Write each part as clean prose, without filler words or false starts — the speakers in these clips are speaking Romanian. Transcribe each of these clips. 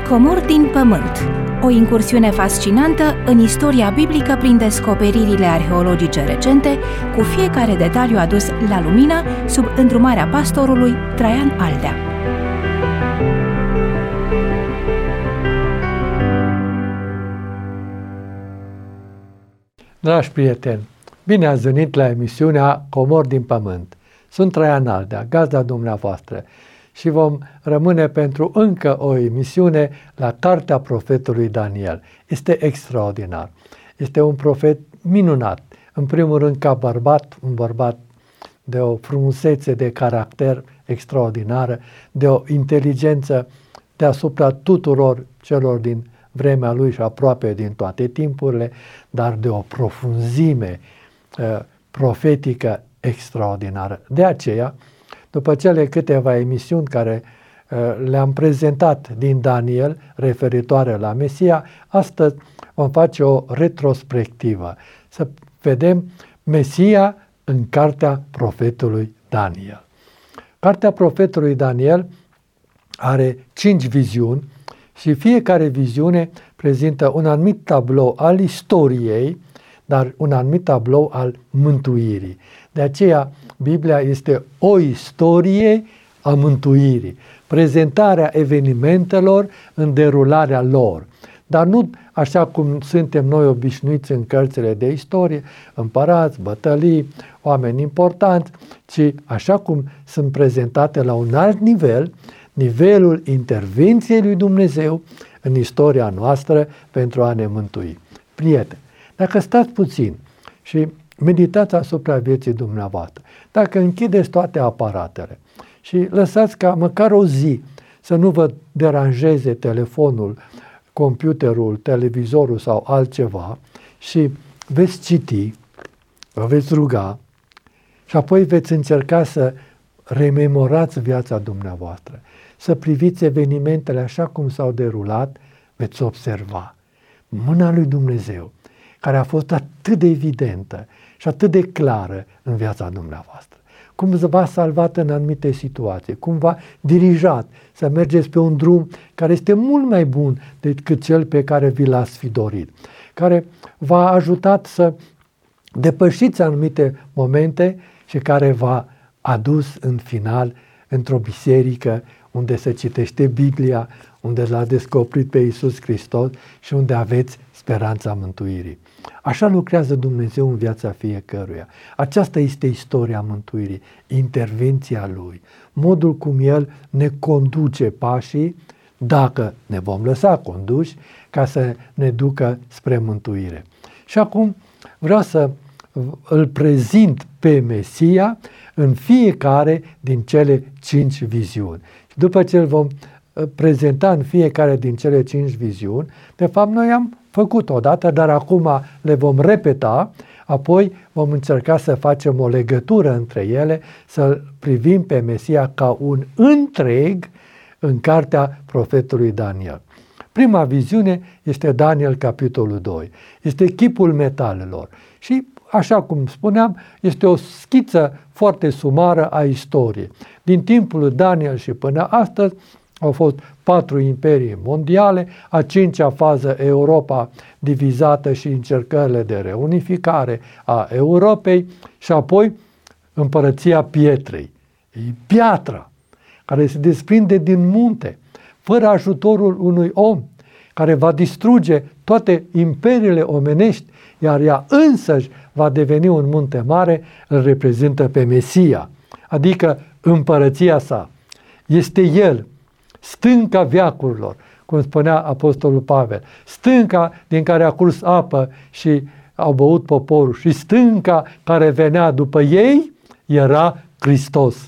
Comori din pământ. O incursiune fascinantă în istoria biblică prin descoperirile arheologice recente, cu fiecare detaliu adus la lumină sub îndrumarea pastorului Traian Aldea. Dragi prieteni, bine ați venit la emisiunea Comori din pământ. Sunt Traian Aldea, gazda dumneavoastră, și vom rămâne pentru încă o emisiune la cartea profetului Daniel. Este extraordinar. Este un profet minunat. În primul rând ca bărbat, un bărbat de o frumusețe de caracter extraordinară, de o inteligență deasupra tuturor celor din vremea lui și aproape din toate timpurile, dar de o profunzime profetică extraordinară. De aceea, după cele câteva emisiuni care le-am prezentat din Daniel referitoare la Mesia, astăzi vom face o retrospectivă, să vedem Mesia în cartea profetului Daniel. Cartea profetului Daniel are 5 viziuni și fiecare viziune prezintă un anumit tablou al istoriei, dar un anumit tablou al mântuirii. De aceea, Biblia este o istorie a mântuirii, prezentarea evenimentelor în derularea lor. Dar nu așa cum suntem noi obișnuiți în cărțile de istorie, împărați, bătălii, oameni importanți, ci așa cum sunt prezentate la un alt nivel, nivelul intervenției lui Dumnezeu în istoria noastră pentru a ne mântui. Prieteni, dacă stați puțin și meditați asupra vieții dumneavoastră, dacă închideți toate aparatele și lăsați ca măcar o zi să nu vă deranjeze telefonul, computerul, televizorul sau altceva și veți citi, vă veți ruga și apoi veți încerca să rememorați viața dumneavoastră, să priviți evenimentele așa cum s-au derulat, veți observa mâna lui Dumnezeu, care a fost atât de evidentă și atât de clară în viața dumneavoastră. Cum v-a salvat în anumite situații, cum v-a dirijat să mergeți pe un drum care este mult mai bun decât cel pe care vi l-ați fi dorit, care v-a ajutat să depășiți anumite momente și care v-a adus în final într-o biserică unde se citește Biblia, unde l-a descoperit pe Iisus Hristos și unde aveți speranța mântuirii. Așa lucrează Dumnezeu în viața fiecăruia. Aceasta este istoria mântuirii, intervenția Lui, modul cum El ne conduce pașii, dacă ne vom lăsa conduși, ca să ne ducă spre mântuire. Și acum vreau să îl prezint pe Mesia în fiecare din cele 5 viziuni. Și după ce îl vom prezenta în fiecare din cele 5 viziuni, de fapt noi am făcut odată, dar acum le vom repeta, apoi vom încerca să facem o legătură între ele, să privim pe Mesia ca un întreg în cartea profetului Daniel. Prima viziune este Daniel, capitolul 2. Este chipul metalelor și, așa cum spuneam, este o schiță foarte sumară a istoriei. Din timpul lui Daniel și până astăzi au fost 4 imperii mondiale, a 5-a fază Europa divizată și încercările de reunificare a Europei și apoi împărăția pietrei. E piatra care se desprinde din munte, fără ajutorul unui om, care va distruge toate imperiile omenești, iar ea însăși va deveni un munte mare, îl reprezintă pe Mesia, adică împărăția sa. Este El, stânca veacurilor, cum spunea apostolul Pavel, stânca din care a curs apă și au băut poporul și stânca care venea după ei era Hristos.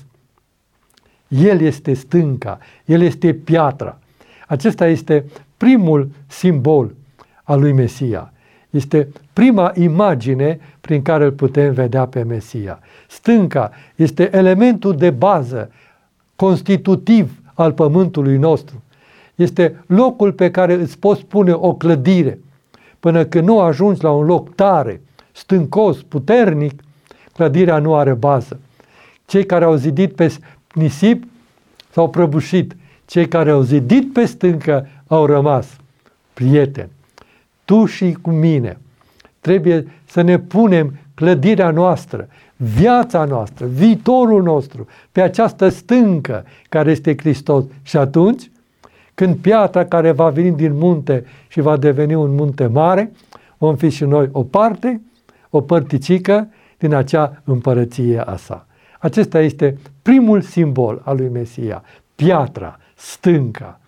El este stânca, El este piatra. Acesta este primul simbol al lui Mesia. Este prima imagine prin care îl putem vedea pe Mesia. Stânca este elementul de bază, constitutiv al pământului nostru. Este locul pe care îți poți pune o clădire. Până când nu ajungi la un loc tare, stâncos, puternic, clădirea nu are bază. Cei care au zidit pe nisip s-au prăbușit. Cei care au zidit pe stâncă au rămas. Prieteni, tu și cu mine trebuie să ne punem clădirea noastră, viața noastră, viitorul nostru pe această stâncă care este Hristos. Și atunci, când piatra care va veni din munte și va deveni un munte mare, vom fi și noi o parte, o părticică din acea împărăție a sa. Acesta este primul simbol al lui Mesia, piatra, stânca.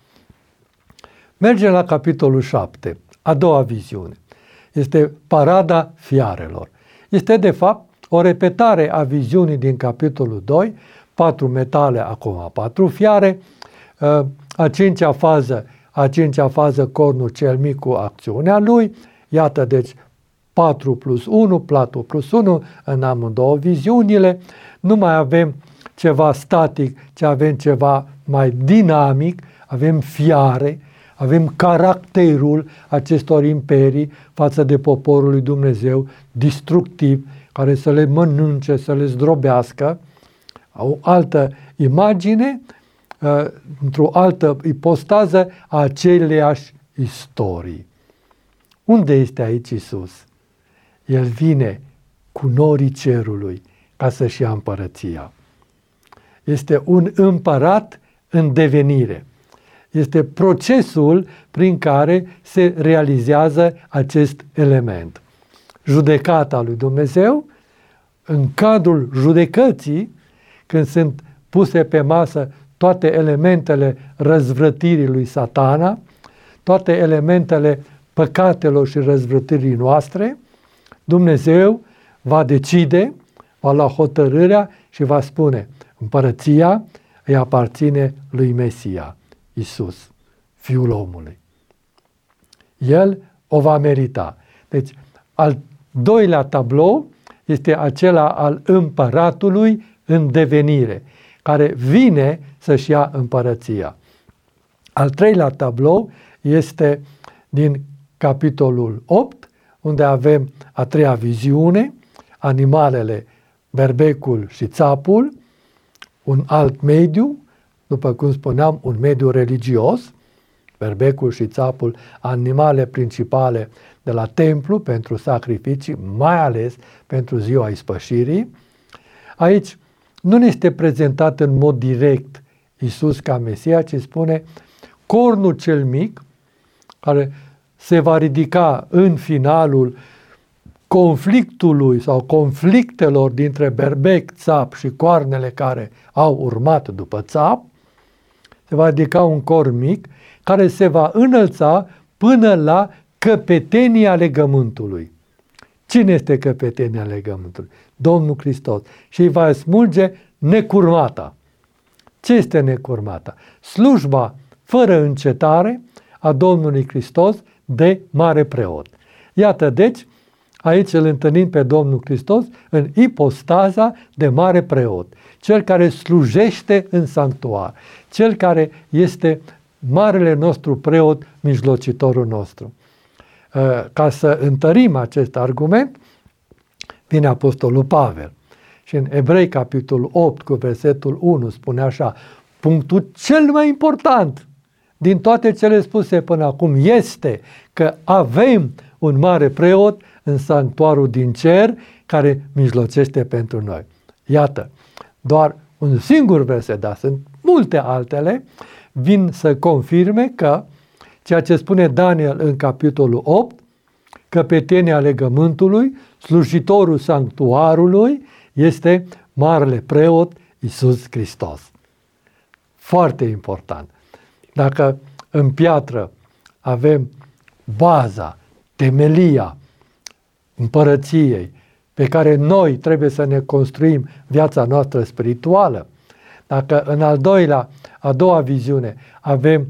Mergem la capitolul 7, a doua viziune. Este parada fiarelor. Este de fapt o repetare a viziunii din capitolul 2, 4 metale, acum 4 fiare, a cincea fază cornul cel mic cu acțiunea lui, iată deci 4 plus 1, 4 plus 1 în amândouă viziunile, nu mai avem ceva static, ci avem ceva mai dinamic, avem fiare, avem caracterul acestor imperii față de poporul lui Dumnezeu, destructiv, care să le mănânce, să le zdrobească. O altă imagine, într-o altă ipostază a aceleiași istorii. Unde este aici Iisus? El vine cu norii cerului ca să-și ia împărăția. Este un împărat în devenire. Este procesul prin care se realizează acest element. Judecata lui Dumnezeu, în cadrul judecății, când sunt puse pe masă toate elementele răzvrătirii lui Satana, toate elementele păcatelor și răzvrătirii noastre, Dumnezeu va decide, va lua hotărârea și va spune: împărăția îi aparține lui Mesia, Iisus, Fiul omului. El o va merita. Deci, al doilea tablou este acela al împăratului în devenire, care vine să-și ia împărăția. Al treilea tablou este din capitolul 8, unde avem a treia viziune, animalele, berbecul și țapul, un alt mediu, după cum spuneam, un mediu religios, berbecul și țapul, animale principale de la templu pentru sacrificii, mai ales pentru ziua ispășirii. Aici nu ne este prezentat în mod direct Iisus ca Mesia, ci spune cornul cel mic, care se va ridica în finalul conflictului sau conflictelor dintre berbec, țap și coarnele care au urmat după țap, se va ridica un corn mic care se va înălța până la căpetenia legământului. Cine este căpetenia legământului? Domnul Hristos. Și îi va smulge necurmata. Ce este necurmata? Slujba fără încetare a Domnului Hristos de mare preot. Iată deci, aici îl întâlnim pe Domnul Hristos în ipostaza de mare preot, cel care slujește în sanctuar, cel care este marele nostru preot, mijlocitorul nostru. Ca să întărim acest argument, vine Apostolul Pavel și în Evrei capitolul 8 cu versetul 1 spune așa: punctul cel mai important din toate cele spuse până acum este că avem un mare preot în sanctuarul din cer care mijlocește pentru noi. Iată, doar un singur verset, dar sunt multe altele, vin să confirme că ceea ce spune Daniel în capitolul 8, căpetenia legământului, slujitorul sanctuarului, este marele preot Iisus Hristos. Foarte important. Dacă în piatră avem baza, temelia împărăției pe care noi trebuie să ne construim viața noastră spirituală, dacă în a doua viziune avem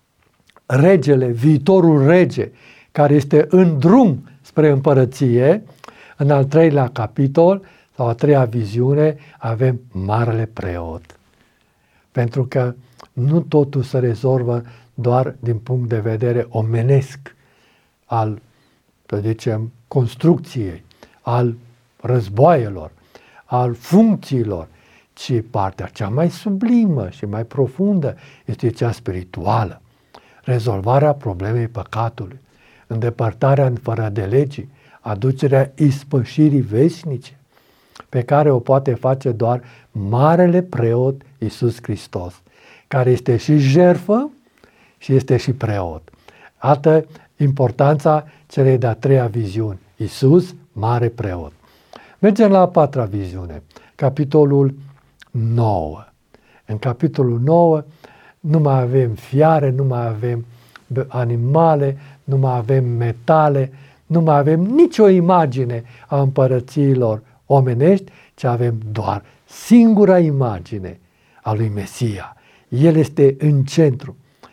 regele, viitorul rege, care este în drum spre împărăție, în al treilea capitol sau a treia viziune avem marele preot. Pentru că nu totul se rezolvă doar din punct de vedere omenesc al, să zicem, construcției, al războaielor, al funcțiilor, ci partea cea mai sublimă și mai profundă este cea spirituală. Rezolvarea problemei păcatului, îndepărtarea fără de legii, aducerea ispășirii veșnice, pe care o poate face doar marele preot Iisus Hristos, care este și jertfă și este și preot. Iată importanța celei de-a treia viziuni, Iisus, mare preot. Mergem la a patra viziune, capitolul 9. În capitolul 9 nu mai avem fiare, nu mai avem animale, nu mai avem metale, nu mai avem nicio imagine a împărățiilor omenești, ci avem doar singura imagine a lui Mesia. El este în centru.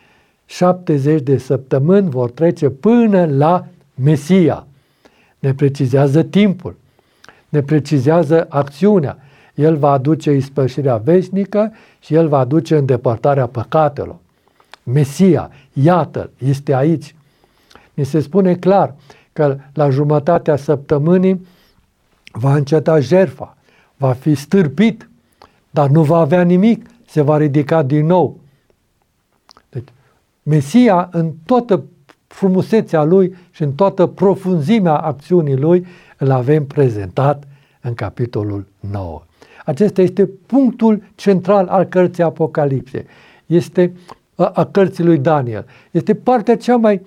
70 de săptămâni vor trece până la Mesia. Ne precizează timpul, ne precizează acțiunea. El va aduce ispășirea veșnică și El va aduce îndepărtarea păcatelor. Mesia, iată, este aici. Ni se spune clar că la jumătatea săptămânii va înceta jertfa, va fi stârpit, dar nu va avea nimic, se va ridica din nou. Deci, Mesia, în toată frumusețea Lui și în toată profunzimea acțiunii Lui, îl avem prezentat în capitolul 9. Acesta este punctul central al cărții Apocalipse. Este a cărții lui Daniel. Este partea cea mai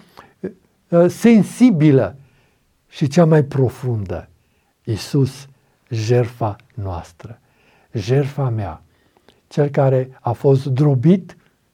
sensibilă și cea mai profundă. Iisus, jertfa noastră, jertfa mea, cel care a fost drobit,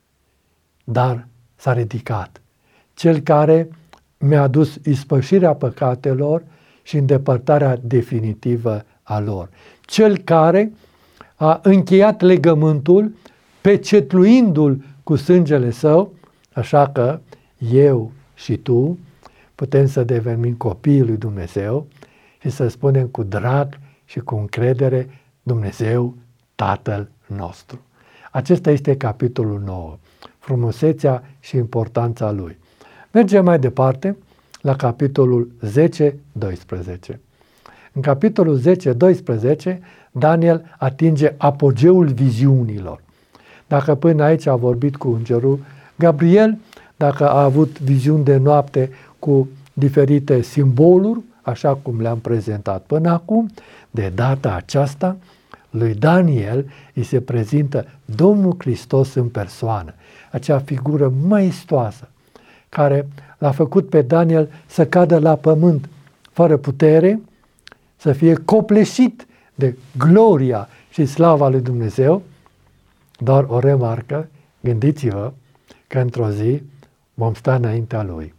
dar s-a ridicat, cel care mi-a adus ispășirea păcatelor și îndepărtarea definitivă a lor, cel care a încheiat legământul pecetluindu-l cu sângele său, așa că eu și tu putem să devenim copiii lui Dumnezeu și să spunem cu drag și cu încredere Dumnezeu Tatăl nostru. Acesta este capitolul 9, frumusețea și importanța lui. Mergem mai departe la capitolul 10-12. În capitolul 10-12, Daniel atinge apogeul viziunilor. Dacă până aici a vorbit cu îngerul Gabriel, dacă a avut viziuni de noapte cu diferite simboluri, așa cum le-am prezentat până acum, de data aceasta, lui Daniel îi se prezintă Domnul Hristos în persoană, acea figură maestoasă care l-a făcut pe Daniel să cadă la pământ fără putere, să fie copleșit de gloria și slava lui Dumnezeu. Doar o remarcă, gândiți-vă că într-o zi vom sta înaintea Lui.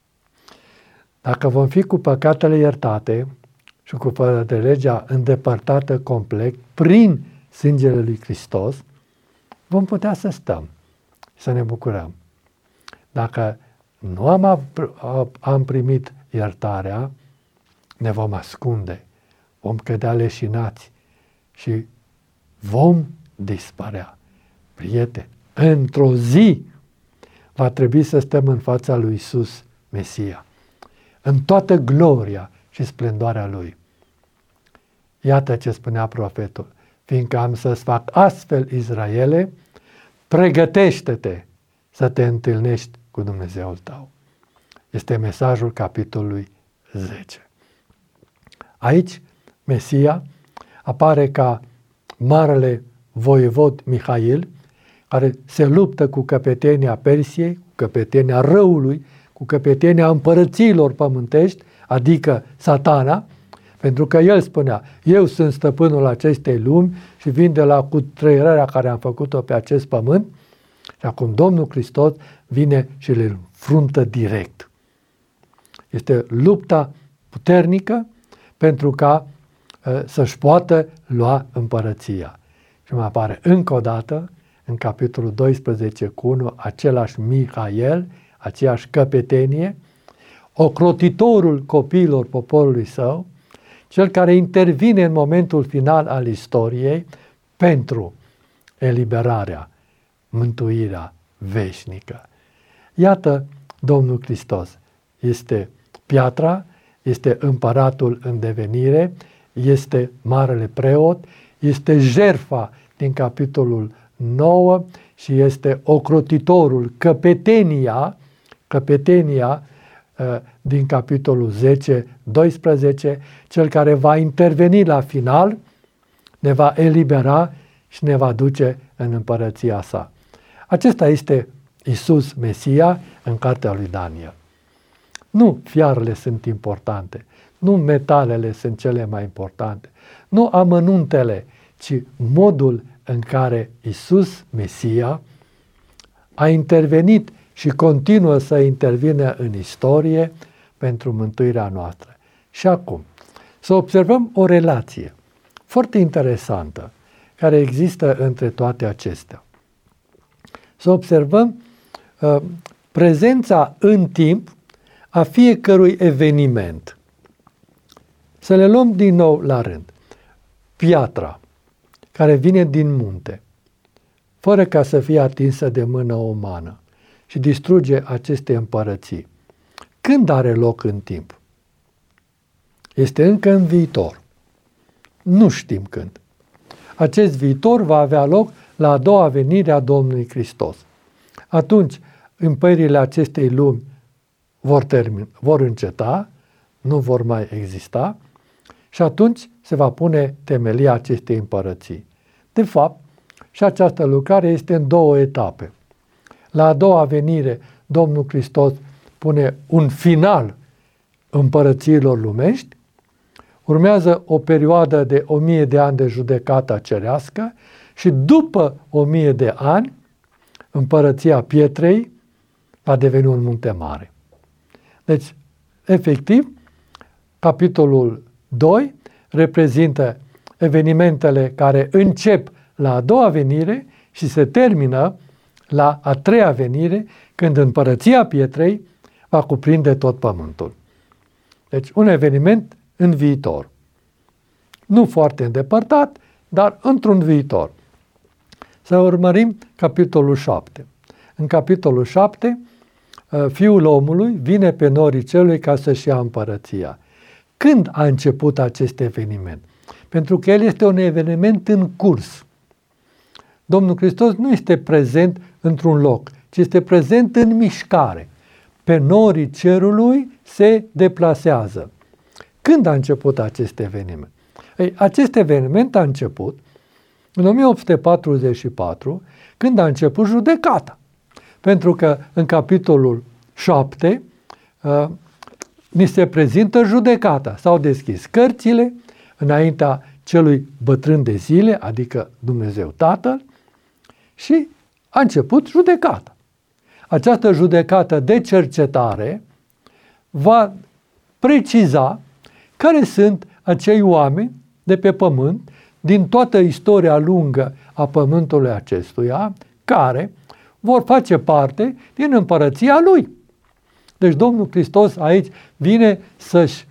Dacă vom fi cu păcatele iertate și cu fără de legea îndepărtată complet prin sângele lui Hristos, vom putea să stăm, să ne bucurăm. Dacă nu am primit iertarea, ne vom ascunde, vom cădea leșinați și vom dispărea. Prieteni, într-o zi va trebui să stăm în fața lui Iisus Mesia, în toată gloria și splendoarea Lui. Iată ce spunea profetul: fiindcă am să-ți fac astfel, Israele, pregătește-te să te întâlnești cu Dumnezeul tău. Este mesajul capitolului 10. Aici, Mesia apare ca marele voievod Mihail, care se luptă cu căpetenia Persiei, cu căpetenia răului, cu căpetenia împărățiilor pământești, adică Satana, pentru că el spunea: eu sunt stăpânul acestei lumi și vin de la cutreierarea care am făcut-o pe acest pământ. Și acum Domnul Hristos vine și le înfruntă direct. Este lupta puternică pentru ca să-și poată lua împărăția. Și mai apare încă o dată, în capitolul 12:1, același Mihail, aceeași căpetenie, ocrotitorul copiilor poporului său, cel care intervine în momentul final al istoriei pentru eliberarea, mântuirea veșnică. Iată, Domnul Hristos este piatra, este împăratul în devenire, este marele preot, este jertfa din capitolul 9 și este ocrotitorul, căpetenia din capitolul 10-12, cel care va interveni la final, ne va elibera și ne va duce în împărăția sa. Acesta este Iisus Mesia în cartea lui Daniel. Nu fiarele sunt importante, nu metalele sunt cele mai importante, nu amănuntele, ci modul în care Iisus Mesia a intervenit și continuă să intervină în istorie pentru mântuirea noastră. Și acum, să observăm o relație foarte interesantă care există între toate acestea. Să observăm prezența în timp a fiecărui eveniment. Să le luăm din nou la rând. Piatra care vine din munte, fără ca să fie atinsă de mână umană și distruge aceste împărății. Când are loc în timp? Este încă în viitor. Nu știm când. Acest viitor va avea loc la a doua venire a Domnului Hristos. Atunci, împăririle acestei lumi vor înceta, nu vor mai exista și atunci se va pune temelia acestei împărății. De fapt, și această lucrare este în două etape. La a doua venire, Domnul Hristos pune un final împărățiilor lumești, urmează o perioadă de 1000 de ani de judecată cerească și după 1000 de ani, împărăția pietrei va deveni un munte mare. Deci, efectiv, capitolul 2 reprezintă evenimentele care încep la a doua venire și se termină la a treia venire, când împărăția pietrei va cuprinde tot pământul. Deci, un eveniment în viitor. Nu foarte îndepărtat, dar într-un viitor. Să urmărim capitolul 7. În capitolul 7, Fiul omului vine pe norii celui ca să-și ia împărăția. Când a început acest eveniment? Pentru că el este un eveniment în curs. Domnul Hristos nu este prezent într-un loc, ci este prezent în mișcare. Pe norii cerului se deplasează. Când a început acest eveniment? Acest eveniment a început în 1844, când a început judecata. Pentru că în capitolul 7 ni se prezintă judecata. S-au deschis cărțile înaintea celui bătrân de zile, adică Dumnezeu Tatăl, și a început judecata. Această judecată de cercetare va preciza care sunt acei oameni de pe pământ, din toată istoria lungă a pământului acestuia, care vor face parte din împărăția Lui. Deci Domnul Hristos aici vine să-și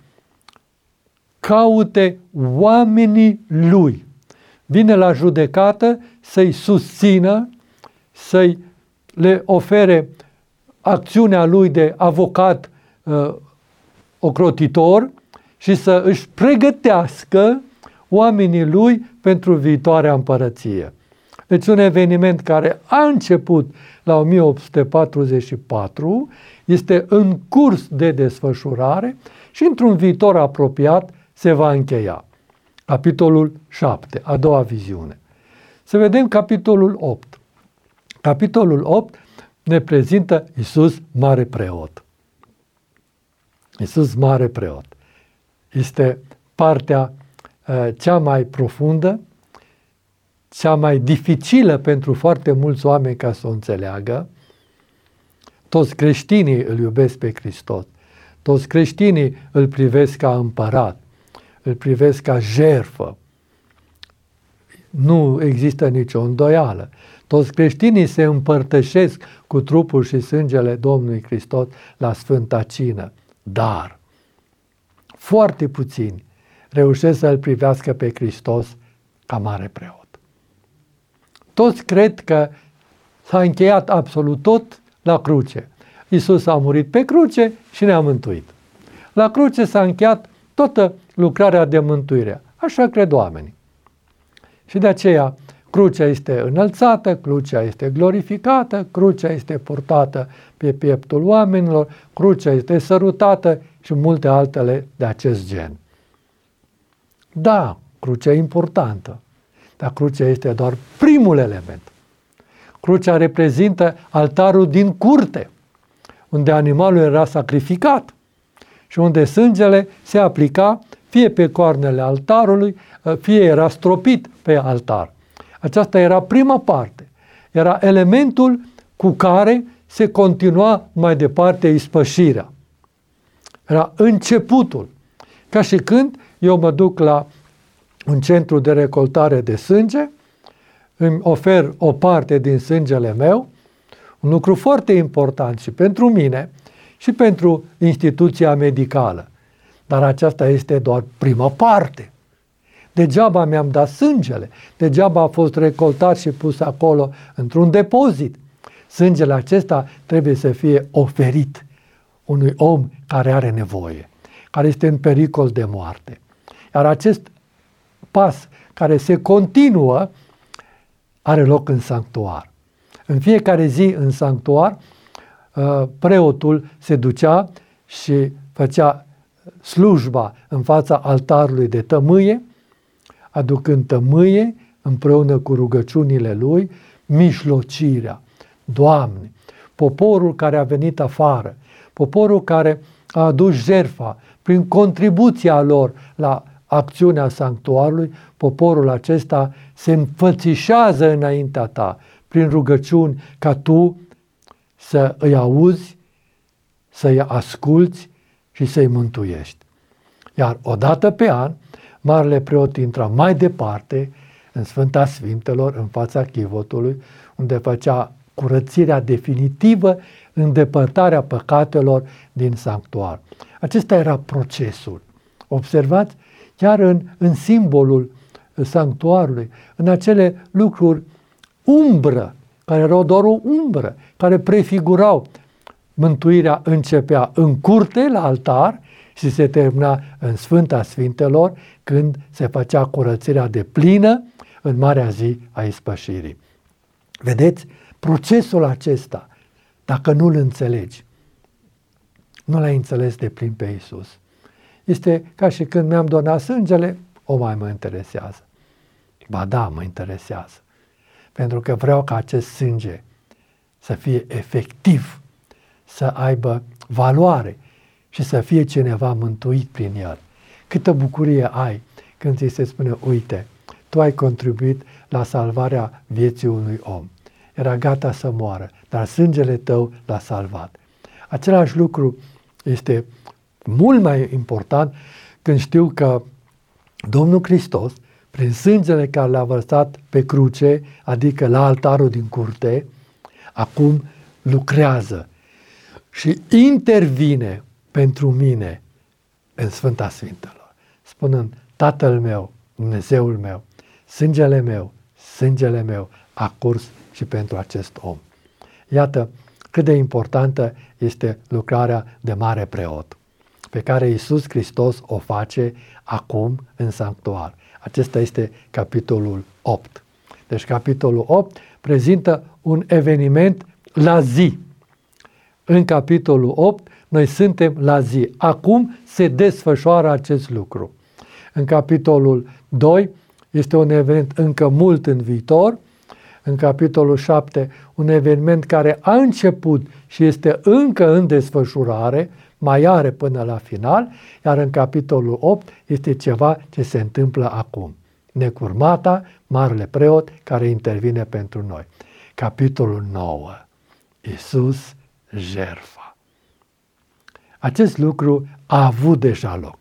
caute oamenii Lui. Vine la judecată să-i susțină, să-i le ofere acțiunea Lui de avocat ocrotitor și să își pregătească oamenii Lui pentru viitoarea împărăție. Deci un eveniment care a început la 1844, este în curs de desfășurare și într-un viitor apropiat se va încheia. Capitolul 7, a doua viziune. Să vedem capitolul 8. Capitolul 8 ne prezintă Iisus Mare Preot. Iisus Mare Preot. Este partea cea mai profundă, cea mai dificilă pentru foarte mulți oameni ca să o înțeleagă. Toți creștinii îl iubesc pe Hristos. Toți creștinii îl privesc ca împărat, îl privesc ca jertfă. Nu există nicio îndoială. Toți creștinii se împărtășesc cu trupul și sângele Domnului Hristos la Sfânta Cină. Dar foarte puțini reușesc să îl privească pe Hristos ca mare preot. Toți cred că s-a încheiat absolut tot la cruce. Iisus a murit pe cruce și ne-a mântuit. La cruce s-a încheiat toată lucrarea de mântuire. Așa cred oamenii. Și de aceea, Crucea este înălțată, crucea este glorificată, crucea este purtată pe pieptul oamenilor, crucea este sărutată și multe altele de acest gen. Da, crucea e importantă, dar crucea este doar primul element. Crucea reprezintă altarul din curte, unde animalul era sacrificat și unde sângele se aplica fie pe coarnele altarului, fie era stropit pe altar. Aceasta era prima parte. Era elementul cu care se continua mai departe ispășirea. Era începutul. Ca și când eu mă duc la un centru de recoltare de sânge, îmi ofer o parte din sângele meu, un lucru foarte important și pentru mine și pentru instituția medicală. Dar aceasta este doar prima parte. Degeaba mi-am dat sângele, degeaba a fost recoltat și pus acolo într-un depozit. Sângele acesta trebuie să fie oferit unui om care are nevoie, care este în pericol de moarte. Iar acest pas care se continuă are loc în sanctuar. În fiecare zi în sanctuar, preotul se ducea și făcea slujba în fața altarului de tămâie, aducând tămâie împreună cu rugăciunile lui, mijlocirea. Doamne, poporul care a venit afară, poporul care a adus jertfa prin contribuția lor la acțiunea sanctuarului, poporul acesta se înfățișează înaintea ta prin rugăciuni ca tu să îi auzi, să-i asculți și să-i mântuiești. Iar odată pe an, marele preot intra mai departe în Sfânta Sfintelor, în fața chivotului, unde făcea curățirea definitivă, îndepărtarea păcatelor din sanctuar. Acesta era procesul. Observați, chiar în simbolul sanctuarului, în acele lucruri umbră, care erau doar o umbră, care prefigurau mântuirea începea în curte, la altar, și se termina în Sfânta Sfintelor, când se făcea curățirea deplină în marea zi a ispășirii. Vedeți? Procesul acesta, dacă nu-l înțelegi, nu l-ai înțeles de plin pe Iisus. Este ca și când mi-am donat sângele, o mai mă interesează. Ba da, mă interesează. Pentru că vreau ca acest sânge să fie efectiv, să aibă valoare și să fie cineva mântuit prin el. Câtă bucurie ai când ți se spune, uite, tu ai contribuit la salvarea vieții unui om. Era gata să moară, dar sângele tău l-a salvat. Același lucru este mult mai important când știu că Domnul Hristos, prin sângele care l-a vărsat pe cruce, adică la altarul din curte, acum lucrează și intervine pentru mine în Sfânta Sfintelor, spunând, Tatăl meu, Dumnezeul meu, sângele meu a curs și pentru acest om. Iată cât de importantă este lucrarea de mare preot, pe care Iisus Hristos o face acum în sanctuar. Acesta este capitolul 8. Deci capitolul 8 prezintă un eveniment la zi. În capitolul 8 noi suntem la zi. Acum se desfășoară acest lucru. În capitolul 2 este un eveniment încă mult în viitor. În capitolul 7 un eveniment care a început și este încă în desfășurare, mai are până la final, iar în capitolul 8 este ceva ce se întâmplă acum. Necurmata, marele preot care intervine pentru noi. Capitolul 9. Iisus jertfa. Acest lucru a avut deja loc.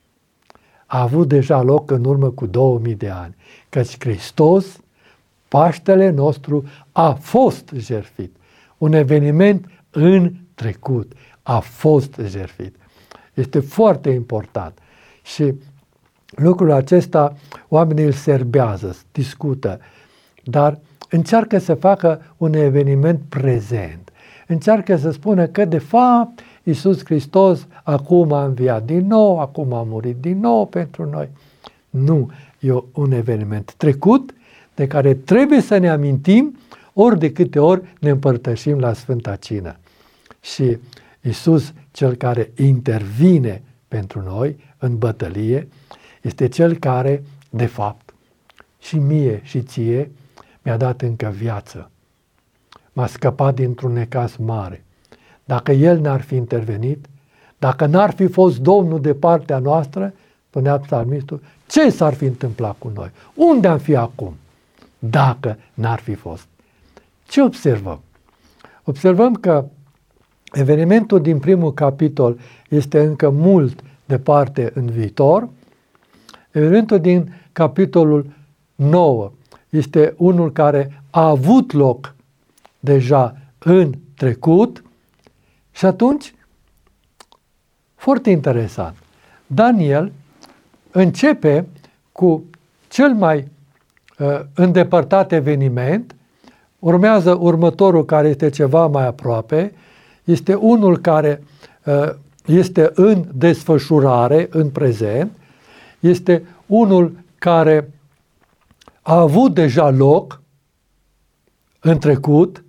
A avut deja loc în urmă cu 2000 de ani, căci Hristos, Paștele nostru, a fost jertfit. Un eveniment în trecut. A fost jertfit. Este foarte important. Și lucrul acesta oamenii îl serbează, discută, dar încearcă să facă un eveniment prezent. Încearcă să spună că de fapt Iisus Hristos acum a înviat din nou, acum a murit din nou pentru noi. Nu, e un eveniment trecut, de care trebuie să ne amintim ori de câte ori ne împărtășim la Sfânta Cină. Și Iisus, cel care intervine pentru noi în bătălie, este cel care, de fapt, și mie și ție mi-a dat încă viață. M-a scăpat dintr-un necaz mare. Dacă El n-ar fi intervenit, dacă n-ar fi fost Domnul de partea noastră, spunea psalmistul, ce s-ar fi întâmplat cu noi? Unde am fi acum? Dacă n-ar fi fost. Ce observăm? Observăm că evenimentul din primul capitol este încă mult departe în viitor. Evenimentul din capitolul 9 este unul care a avut loc deja în trecut și atunci, foarte interesant, Daniel începe cu cel mai îndepărtat eveniment, urmează următorul care este ceva mai aproape, este unul care este în desfășurare, în prezent, este unul care a avut deja loc în trecut,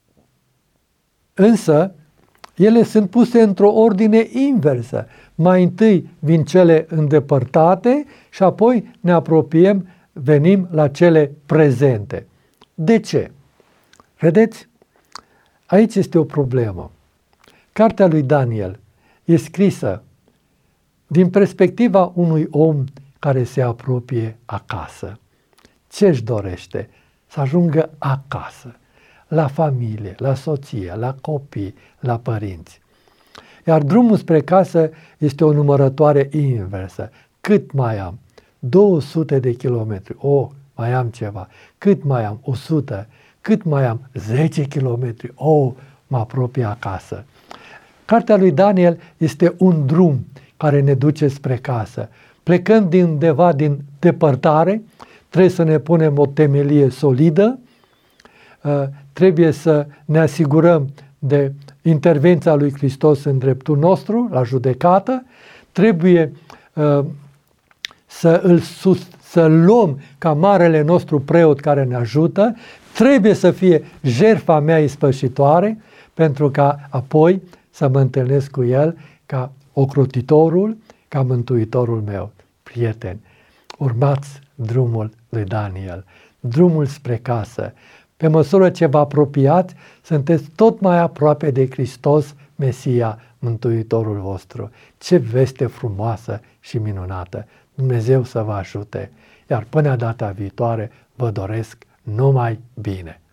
însă ele sunt puse într-o ordine inversă. Mai întâi vin cele îndepărtate și apoi ne apropiem, venim la cele prezente. De ce? Vedeți? Aici este o problemă. Cartea lui Daniel e scrisă din perspectiva unui om care se apropie acasă. Ce își dorește? Să ajungă acasă, la familie, la soție, la copii, la părinți. Iar drumul spre casă este o numărătoare inversă. Cât mai am? 200 de kilometri. Mai am ceva. Cât mai am? 100. Cât mai am? 10 kilometri. Mă apropie acasă. Cartea lui Daniel este un drum care ne duce spre casă. Plecând din undeva din depărtare, trebuie să ne punem o temelie solidă, trebuie să ne asigurăm de intervenția lui Hristos în dreptul nostru, la judecată, trebuie să-L luăm ca marele nostru preot care ne ajută, trebuie să fie jertfa mea ispășitoare, pentru ca apoi să mă întâlnesc cu El ca ocrotitorul, ca mântuitorul meu. Prieteni, urmați drumul lui Daniel, drumul spre casă. Pe măsură ce vă apropiați, sunteți tot mai aproape de Hristos, Mesia, Mântuitorul vostru. Ce veste frumoasă și minunată! Dumnezeu să vă ajute! Iar până data viitoare vă doresc numai bine!